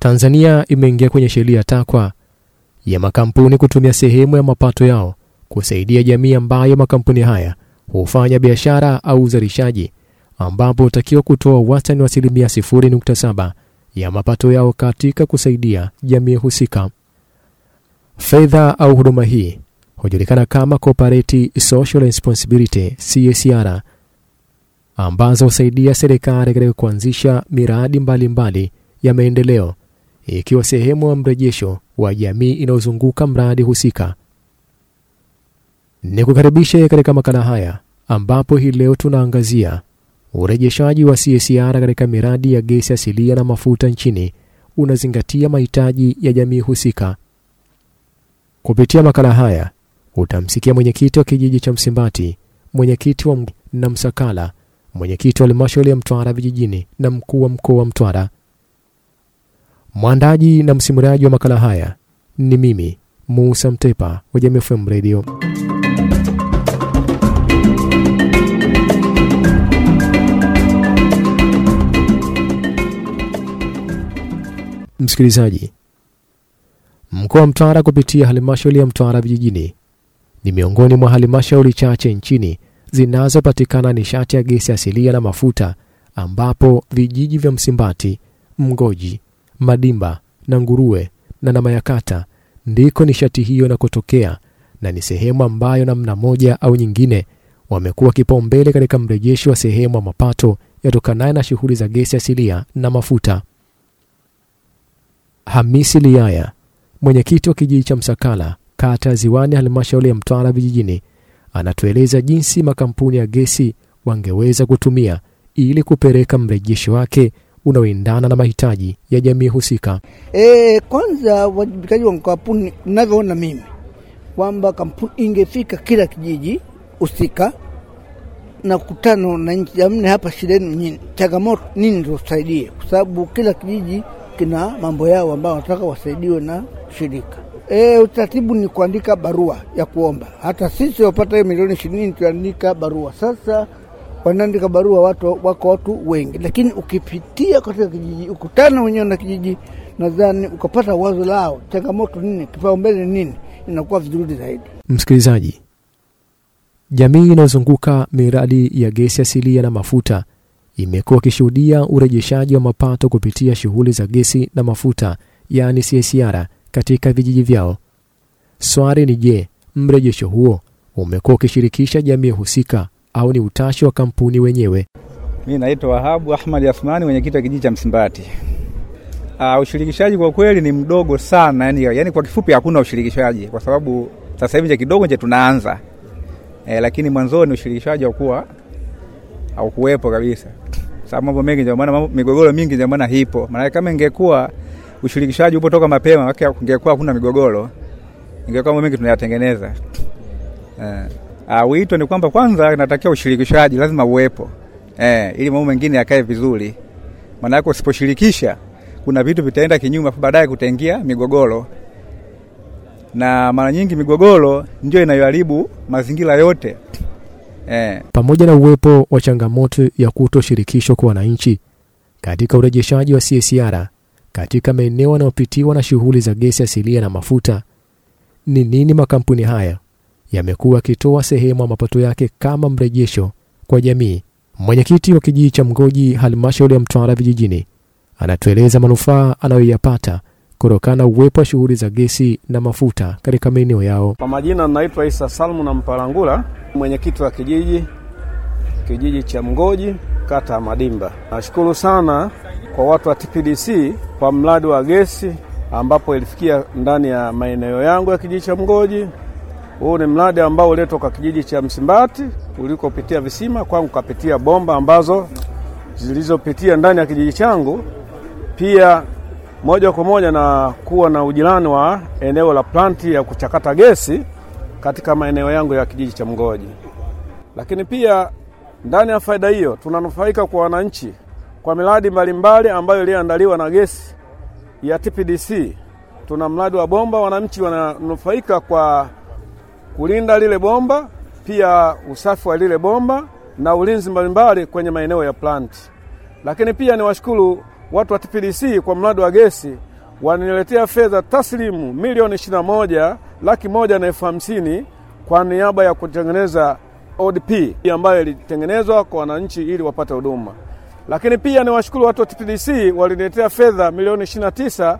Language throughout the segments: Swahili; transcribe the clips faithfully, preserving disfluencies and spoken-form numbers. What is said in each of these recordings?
Tanzania imeingia kwenye sheria takwa ya makampuni kutumia sehemu ya mapato yao kusaidia jamii ambayo makampuni haya hufanya biashara au uzalishaji, ambapo utakiwa kutoa wastani wa asilimia sifuri nukta saba ya mapato yao katika kusaidia jamii husika. Fedha au huduma hii hujulikana kama Corporate Social Responsibility C S R, ambazo husaidia serikali katika kuanzisha miradi mbalimbali mbali ya maendeleo, ikiwa sehemu ya mrejesho wa jamii inayozunguka mradi husika. Nikukaribisha katika makala haya ambapo hii leo tunaangazia urejeshaji wa C S R katika miradi ya gesi asilia na mafuta nchini unazingatia mahitaji ya jamii husika. Kupitia makala haya utamsikia mwenyekiti wa kijiji cha Msimbati, mwenyekiti wa na Msakala, mwenyekiti wa halmashauri ya Mtwara vijijini na mkuu wa mkoa wa Mtwara. Mwandaji na msimuliaji wa makala haya ni mimi, Musa Mtepa wa Jamii F M Radio. Msikilizaji, mkoa wa Mtwara kupitia halmashauri ya Mtwara vijijini ni miongoni mwa halmashauri chache nchini zinazopatikana nishati ya gesi asilia na mafuta, ambapo vijiji vya Msimbati, Mgoji, Madimba na Nguruwe na Namayakata ndiko nishati hiyo inakotokea, na ni sehemu ambayo namna moja au nyingine wamekuwa kipaumbele katika mrejesho wa sehemu ya mapato yatokanayo na shughuli za gesi asilia na mafuta. Hamisi Liaya, mwenyekiti wa kijiji cha Msakala, kata Ziwani, halmashauri ya Mtwara vijijini, anatueleza jinsi makampuni ya gesi wangeweza kutumia ili kupeleka mrejesho wake unaoendana na mahitaji ya jamii husika. Eh, kwanza wajibikaji wa kampuni ninavyoona mimi kwamba kampuni ingefika kila kijiji husika na kukutana na nchi jamii hapa shuleni nini, changamoto nini ndio tusaidie, kwa sababu kila kijiji kina mambo yao ambao wanataka wasaidiwe na shirika. Eh, utaratibu ni kuandika barua ya kuomba. Hata sisi wapata milioni ishirini tuandika barua. Sasa wanaandika barua watu wako watu wengi, lakini ukipitia katika kijiji ukutana wenyewe na kijiji, nadhani ukapata wazo lao changamoto nini, kipaumbele nini, inakuwa vizuri zaidi. Msikilizaji, jamii inayozunguka miradi ya gesi asilia na mafuta imekuwa kishuhudia urejeshaji wa mapato kupitia shughuli za gesi na mafuta, yani C S R, katika vijiji vyao. Swali ni je, mrejesho huo umekuwa ukishirikisha jamii husika au ni utashi wa kampuni wenyewe? Mimi naitwa Wahabu Ahmad Athmani, mwenyekiti wa kijiji cha Msimbati. Ah, ushirikishaji kwa kweli ni mdogo sana, yani yani kwa kifupi hakuna ushirikishaji, kwa sababu sasa hivi kidogo nje tunaanza. Eh, lakini mwanzo ni ushirikishaji hakuwa au kuwepo kabisa. Sababu mambo mengi ndio maana migogoro mingi ndio maana hipo. Maana kama ingekuwa ushirikishaji upo toka mapema, ingekuwa hakuna migogoro. Ingekuwa mambo mengi tunayatengeneza. Eh, ah wito ni kwamba kwanza inatakiwa ushirikishaji lazima uwepo. Eh, ili mambo mengine yakae vizuri. Maana yako usiposhirikisha kuna vitu vitaenda kinyume, baadaye kutaingia migogoro. Na mara nyingi migogoro ndio inayoharibu mazingira yote. Eh. Pamoja na uwepo wa changamoto ya kutoshirikishwa kwa wananchi katika urejeshaji wa C S R katika maeneo yanayopitiwa na shughuli za gesi asilia na mafuta, ni nini makampuni haya yamekuwa kitoa sehemu ya mapato yake kama mrejesho kwa jamii? Mwenyekiti wa kijiji cha Mgoji, halmashauri ya Mtwara vijijini, anatueleza manufaa anayoyapata kutokana uwepo wa shughuli za gesi na mafuta katika maeneo yao. Kwa majina naitwa Isa Salmu na Mpalangula, mwenyekiti wa kijiji kijiji cha Mgoji, kata Madimba. Nashukuru sana kwa watu wa T P D C kwa mradi wa gesi ambapo ilifikia ndani ya maeneo yangu ya kijiji cha Mgoji. Huu ni mradi ambao ulitoka kijiji cha Msimbati ulikopitia visima kwangu kapitia bomba ambazo zilizopitia ndani ya kijiji changu, pia moja kwa moja na kuwa na ujirani wa eneo la planti ya kuchakata gesi katika maeneo yangu ya kijiji cha Mgoji. Lakini pia ndani ya faida hiyo tunanufaika kwa wananchi kwa miradi mbalimbali ambayo iliandaliwa na gesi ya T P D C. Tuna mradi wa bomba, wananchi wananufaika kwa kulinda lile bomba, pia usafi wa lile bomba na ulinzi mbalimbali kwenye maeneo ya plant. Lakini pia niwashukuru watu wa T P D C kwa mradi wa gesi waniletea fedha taslimu milioni ishirini na moja laki moja na elfu hamsini kwa niaba ya kutengeneza O D P ambayo ilitengenezwa kwa wananchi ili wapate huduma. Lakini pia niwashukuru watu wa T P D C waliniletea fedha milioni ishirini na tisa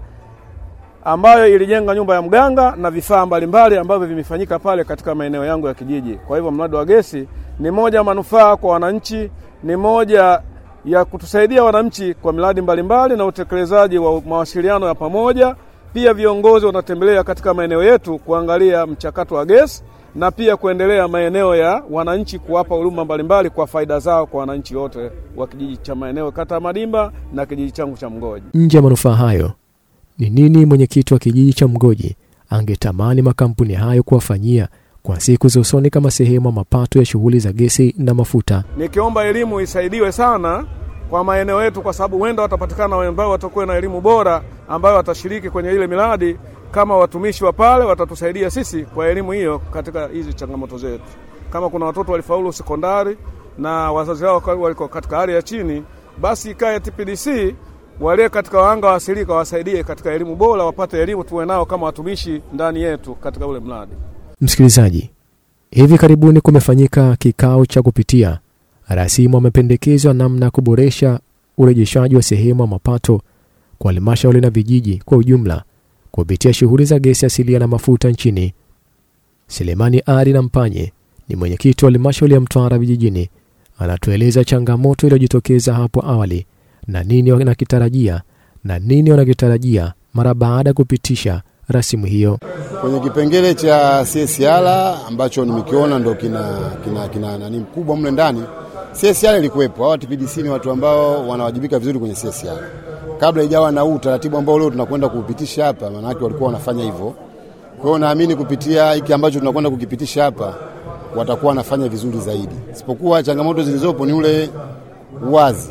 ambayo ilijenga nyumba ya mganga na vifaa mbalimbali ambavyo vimefanyika pale katika maeneo yangu ya kijiji. Kwa hivyo mradi wa gesi ni moja manufaa kwa wananchi, ni moja ya kutusaidia wananchi kwa miradi mbalimbali na utekelezaji wa mawasiliano ya pamoja. Pia viongozi wanatembelea katika maeneo yetu kuangalia mchakato wa gesi na pia kuendelea maeneo ya wananchi kuwapa huduma mbalimbali kwa faida zao kwa wananchi wote wa kijiji cha maeneo kata Madimba na kijiji changu cha Mgoji. Nje ya manufaa hayo, ni nini mwenyekiti wa kijiji cha Mgoji angetamani makampuni hayo kuwafanyia kwa siku za usoni kama sehemu ya mapato ya shughuli za gesi na mafuta? Nikiomba elimu isaidiwe sana kwa maeneo yetu, kwa sababu wenda watapatikana ambao watakuwa na elimu bora ambayo watashiriki kwenye ile miradi. Kama watumishi wa pale watatusaidia sisi kwa elimu hiyo katika hizi changamoto zetu. Kama kuna watoto walifaulu sekondari na wazazi wao waliko katika hali ya chini, basi ikae T P D C wale katika wahanga wasilika wasaidie katika elimu bora, wapate elimu tuwe nao kama watumishi ndani yetu katika ule mradi. Msikilizaji, hivi karibuni kumefanyika kikao cha kupitia rasimu mapendekezo namna kuboresha urejeshaji wa sehemu ya mapato kwa halmashauri na vijiji kwa ujumla kupitia shughuli za gesi asilia na mafuta nchini. Selemani Ari na Mpanye ni mwenyekiti wa halmashauri ya Mtwara vijijini, anatueleza changamoto iliyojitokeza hapo awali na nini wanakitarajia na nini wanakitarajia mara baada kupitisha rasimu hiyo. Kwenye kipengele cha C S R ambacho nimekiona ndo kina kina kina nani mkubwa mle ndani, C S R ilikuwepo. Hawa T P D C ni watu ambao wanawajibika vizuri kwenye C S R. Kabla ijawa na huu utaratibu ambao leo tunakwenda kuupitisha hapa, maana yake walikuwa wanafanya hivyo. Kwa hiyo naamini kupitia hiki ambacho tunakwenda kukipitisha hapa watakuwa wanafanya vizuri zaidi. Isipokuwa changamoto zilizopo ni ule uwazi.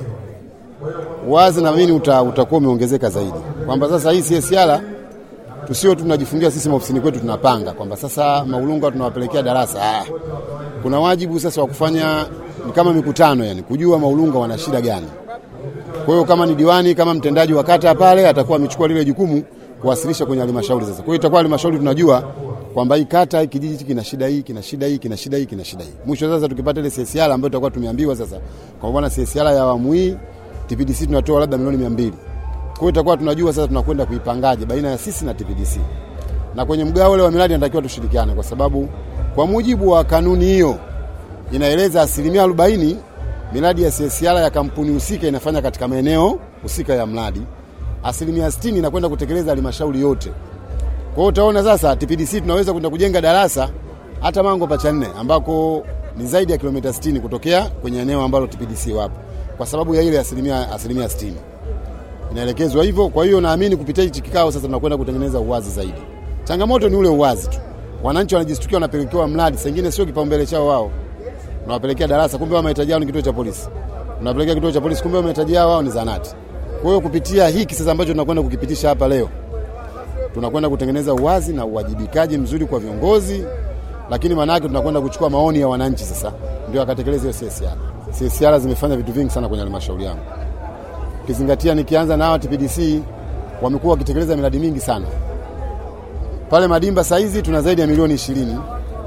Uwazi naamini uta, utakuwa umeongezeka zaidi. Kwamba sasa hii C S R tusio tunajifungia sisi maofisini kwetu tunapanga kwamba sasa maulunga tunawapelekea darasa. Ah. Kuna wajibu sasa wa kufanya kama mikutano, yani kujua maulunga wana shida gani. Kwa hiyo kama ni diwani, kama mtendaji wa kata pale atakuwa amechukua lile jukumu kuwasilisha kwenye halmashauri sasa. Kwa hiyo itakuwa halmashauri tunajua kwamba hii kata, hii kijiji hiki kina shida hii, kina shida hii, kina shida hii, kina shida hii. Mwisho sasa tukipata ile C S R ambayo tutakuwa tumeambiwa sasa kwa bwana C S R ya awamu hii T P D C tunatoa labda milioni mia mbili. Kwa hiyo itakuwa tunajua sasa tunakwenda kuipangaje baina ya sisi na T P D C. Na kwenye mgao ule wa miradi inatakiwa tushirikiane, kwa sababu kwa mujibu wa kanuni hiyo inaeleza asilimia arobaini miradi ya C S R ya kampuni husika inafanya katika maeneo husika ya mradi. Asilimia sitini inakwenda kutekeleza halmashauri yote. Kwa hiyo utaona sasa T P D C tunaweza kwenda kujenga darasa hata Mango Pacha nne ambako ni zaidi ya kilomita sitini kutokea kwenye eneo ambalo T P D C wapo, kwa sababu ya ile asilimia asilimia sitini. Inaelekezwa hivyo. Kwa hiyo naamini kupitia hiki kikao sasa tunakwenda kutengeneza uwazi zaidi. Changamoto ni ule uwazi tu. Wananchi wanajistukia wanapelekewa mradi, sengine sio kipaumbele chao wao. Unawapelekea darasa kumbe wao mahitaji yao ni kituo cha polisi. Unapelekea kituo cha polisi kumbe wao mahitaji yao ni zanati. Kwa hiyo kupitia hiki sasa ambacho tunakwenda kukipitisha hapa leo, tunakwenda kutengeneza uwazi na uwajibikaji mzuri kwa viongozi, lakini maana yake tunakwenda kuchukua maoni ya wananchi sasa ndio akatekeleza hiyo C S R. C S R zimefanya vitu vingi sana kwenye halmashauri yangu. Kizingatia nikianza na T P D C wamekuwa wakitekeleza miradi mingi sana. Pale Madimba saizi tuna zaidi ya milioni ishirini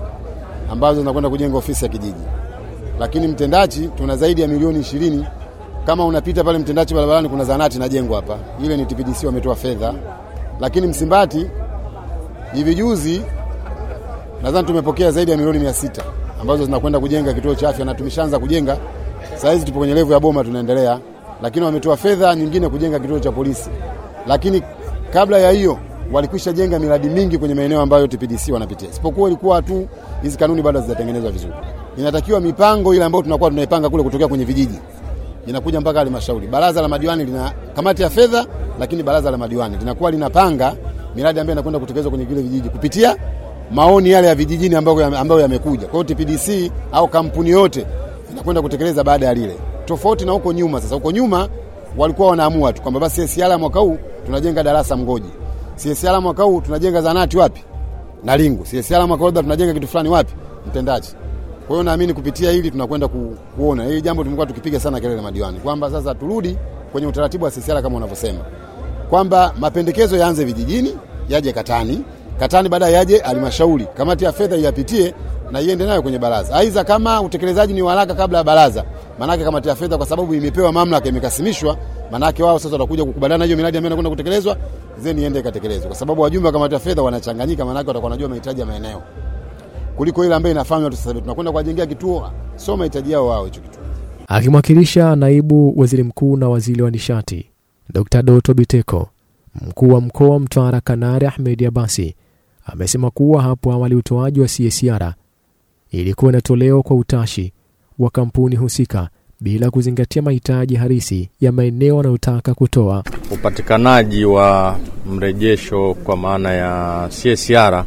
ambazo zinakwenda kujenga ofisi ya kijiji. Lakini Mtendaji tuna zaidi ya milioni ishirini. Kama unapita pale Mtendaji barabarani kuna zanati inajengwa hapa. Ile ni T P D C wametoa fedha. Lakini Msimbati hivi juzi nadhani tumepokea zaidi ya milioni mia sita ambazo zinakwenda kujenga kituo cha afya na tumeshaanza kujenga. Saizi tupo kwenye level ya Boma tunaendelea. Lakini wametoa fedha nyingine kujenga kituo cha polisi. Lakini kabla ya hiyo walikwisha jenga miradi mingi kwenye maeneo ambayo T P D C wanapitia. Isipokuwa ilikuwa tu hizi kanuni bado hazijatengenezwa vizuri. Inatakiwa mipango ile ambayo tunakuwa tunaipanga kule kutokea kwenye vijiji inakuja mpaka halmashauri. Baraza la madiwani lina kamati ya fedha, lakini baraza la madiwani linakuwa linapanga miradi ambayo inakwenda kutekelezwa kwenye vile vijiji kupitia maoni yale ya vijijini ambayo ambayo yamekuja. Kwa hiyo T P D C au kampuni yote inakwenda kutekeleza baada ya lile. Tofauti na huko nyuma. Sasa huko nyuma walikuwa wanaamua tu kwamba basi C S R mwaka huu tunajenga darasa Mgoji. C S R mwaka huu tunajenga zanati wapi? Nalingu. C S R mwaka huu tunajenga kitu fulani wapi? Mtendaji. Kwa hiyo naamini kupitia hili tunakwenda ku, kuona hili jambo tumekuwa tukipiga sana kelele madiwani kwamba sasa turudi kwenye utaratibu wa C S R kama unavyosema. kwamba mapendekezo yaanze vijijini, yaje katani, katani baadaye yaje halmashauri, kamati ya fedha iyapitie na iende nayo kwenye baraza. Aidha kama utekelezaji ni haraka kabla ya baraza, manake kamati ya fedha kwa sababu imepewa mamlaka, imekasimishwa, manake wao sasa watakuja kukubaliana hiyo miradi ambayo inakwenda kutekelezwa, zeni iende ikatekelezwe. Kwa sababu wajumbe wa kamati ya fedha wanachanganyika, manake watakuwa wanajua mahitaji ya maeneo kuliko ile ambayo inafanywa tu sasa hivi. Tunakwenda kuwajengea kituo, sio mahitaji yao wao hicho kituo. Akimwakilisha naibu waziri mkuu na waziri wa nishati Dokta Doto Biteko, mkuu wa mkoa Mtwara Kanari Ahmed Abasi amesema kuwa hapo awali utoaji wa C S R ilikuwa inatolewa kwa utashi wa kampuni husika bila kuzingatia mahitaji halisi ya maeneo wanayotaka kutoa. Upatikanaji wa mrejesho kwa maana ya C S R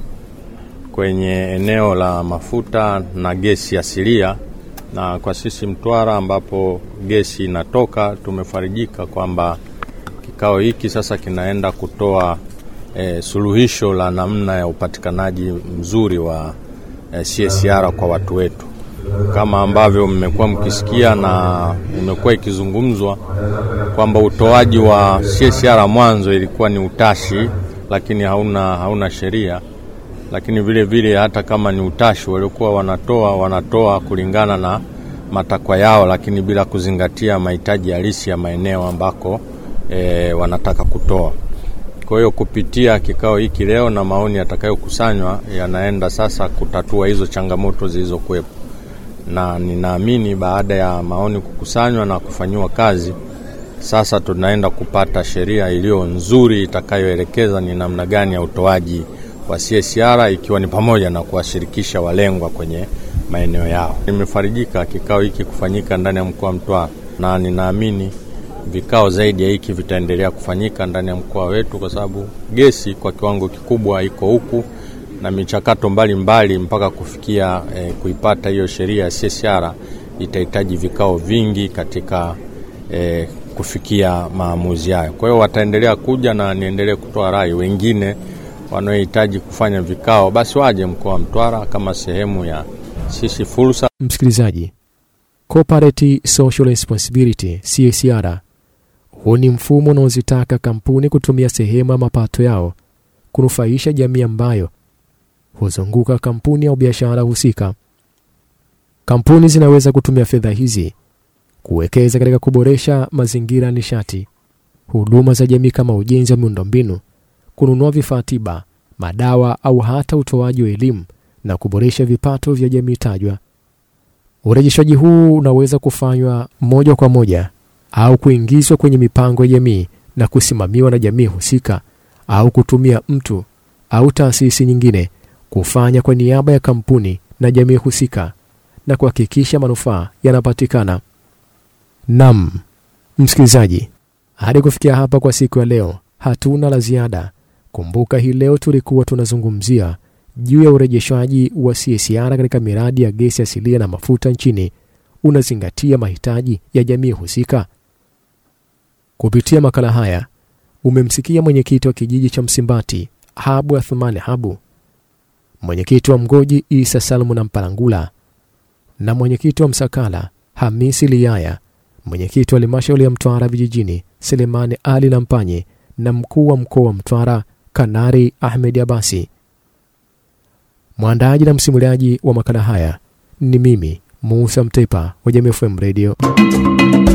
kwenye eneo la mafuta na gesi asilia, na kwa sisi Mtwara ambapo gesi inatoka, tumefarijika kwamba kikao hiki sasa kinaenda kutoa e, suluhisho la namna ya upatikanaji mzuri wa e, C S R kwa watu wetu. Kama ambavyo mmekuwa mkisikia na imekuwa ikizungumzwa kwamba utoaji wa C S R mwanzo ilikuwa ni utashi, lakini hauna hauna sheria. Lakini vile vile hata kama ni utashi walikuwa wanatoa wanatoa kulingana na matakwa yao, lakini bila kuzingatia mahitaji halisi ya maeneo ambako e, wanataka kutoa. Kwa hiyo kupitia kikao hiki leo na maoni yatakayokusanywa yanaenda sasa kutatua hizo changamoto zilizokuwepo. Na ninaamini baada ya maoni kukusanywa na kufanywa kazi, sasa tunaenda kupata sheria iliyo nzuri itakayoelekeza ni namna gani ya utoaji wa C S R, ikiwa ni pamoja na kuwashirikisha walengwa kwenye maeneo yao. Nimefarijika kikao hiki kufanyika ndani ya mkoa wa Mtwara, na ninaamini vikao zaidi ya hiki vitaendelea kufanyika ndani ya mkoa wetu, kwa sababu gesi kwa kiwango kikubwa iko huku na michakato mbalimbali mpaka kufikia eh, kuipata hiyo sheria ya C S R itahitaji vikao vingi katika eh, kufikia maamuzi hayo. Kwa hiyo wataendelea kuja, na niendelee kutoa rai wengine wanaohitaji kufanya vikao basi waje mkoa wa Mtwara kama sehemu ya sisi fursa. Msikilizaji, Corporate Social Responsibility C S R huu ni mfumo unaozitaka kampuni kutumia sehemu ya mapato yao kunufaisha jamii ambayo huzunguka kampuni au biashara husika. Kampuni zinaweza kutumia fedha hizi kuwekeza katika kuboresha mazingira ya nishati, huduma za jamii kama ujenzi wa miundombinu, kununua vifaa tiba, madawa au hata utoaji wa elimu na kuboresha vipato vya jamii tajwa. Urejeshaji huu unaweza kufanywa moja kwa moja au kuingizwa kwenye mipango ya jamii na kusimamiwa na jamii husika, au kutumia mtu au taasisi nyingine kufanya kwa niaba ya kampuni na jamii husika na kuhakikisha manufaa yanapatikana. Naam, msikilizaji, hadi kufikia hapa kwa siku ya leo hatuna la ziada. Kumbuka hii leo tulikuwa tunazungumzia juu ya urejeshaji wa C S R katika miradi ya gesi asilia na mafuta nchini unazingatia mahitaji ya jamii husika. Kupitia makala haya umemsikia mwenyekiti wa kijiji cha Msimbati Habu Athmani Habu, mwenyekiti wa Mgoji Isa Salmu na Mpalangula, na mwenyekiti wa Msakala Hamisi Liyaya, mwenyekiti wa halmashauri ya Mtwara vijijini Selemani Ali Lampanye, na mkuu wa mkoa wa Mtwara Kanari Ahmed Abasi. Mwandaji na msimuliaji wa makala haya ni mimi Musa Mtepa wa Jamii F M Radio.